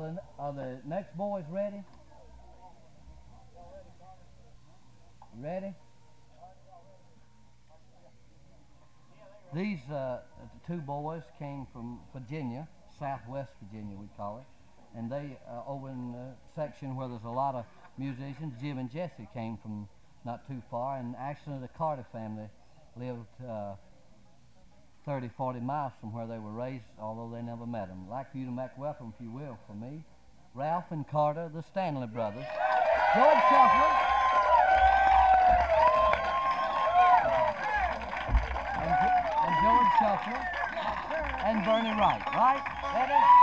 the next boys ready? Ready? These the two boys came from Virginia, Southwest Virginia we call it, and they over in the section where there's a lot of musicians. Jim and Jesse came from not too far, and actually the Carter family lived 30, 40 miles from where they were raised, although they never met them. I'd like for you to make welcome, if you will, for me, Ralph and Carter, the Stanley brothers, George Shuffler, and George Shuffler, and Bernie Wright. Right? Ready?